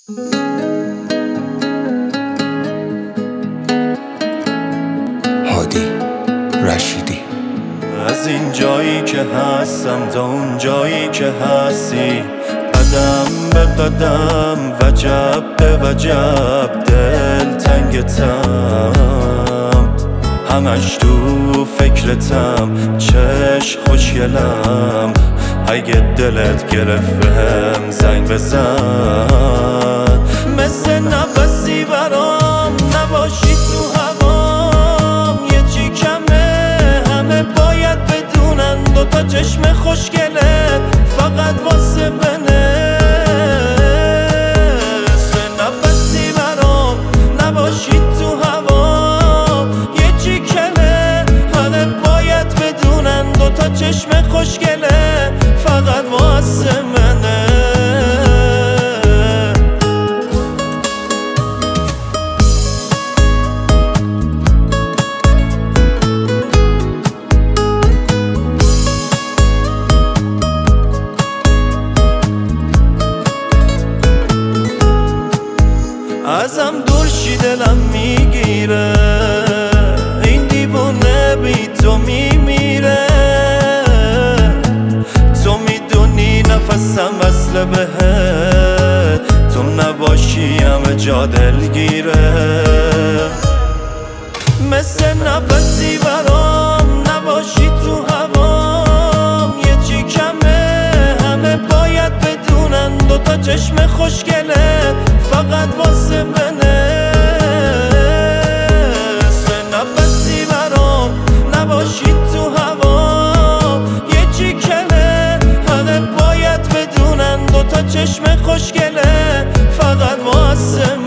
هادی رشیدی. از این جایی که هستم تا اون جایی که هستی، قدم به قدم، وجب به وجب، دل تنگتم، همش تو فکرتم، چشم خوشگلم. اگه دلت گرفت بهم زنگ بزن، مثل نفسی برام نباشی تو هوام. یه چی کمه، همه باید بدونن دوتا چشم خوشگله فقط واسه منه. مثل نفسی برام نباشی تو هوام. یه چی کمه، همه باید بدونن دوتا چشم خوشگله فقط واسه منه. ازم دور شی دلم میگیره، این دیوونه بی تو میمیره. تو میدونی نفسم وصله بهت، تو نباشی همه جا دلگیره. مثل نفسی برام نباشی تو هوام. یه چی کمه، همه باید بدونن دوتا چشم خوشگله فقط واسه منه. مثل نفسی برام نباشی تو هوام. یه چی کمه، همه باید بدونن دوتا چشم خوشگله فقط واسه منه.